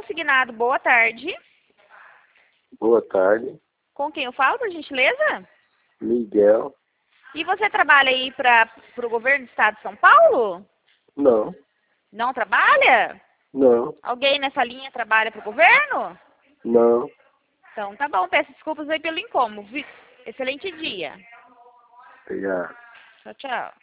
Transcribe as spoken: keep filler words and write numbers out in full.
consignado. Boa tarde. Boa tarde. Com quem eu falo, por gentileza? Miguel. E você trabalha aí para o governo do estado de São Paulo? Não. Não trabalha? Não. Alguém nessa linha trabalha para o governo? Não. Então tá bom, peço desculpas aí pelo incômodo. Excelente dia. Obrigado. Tchau, tchau.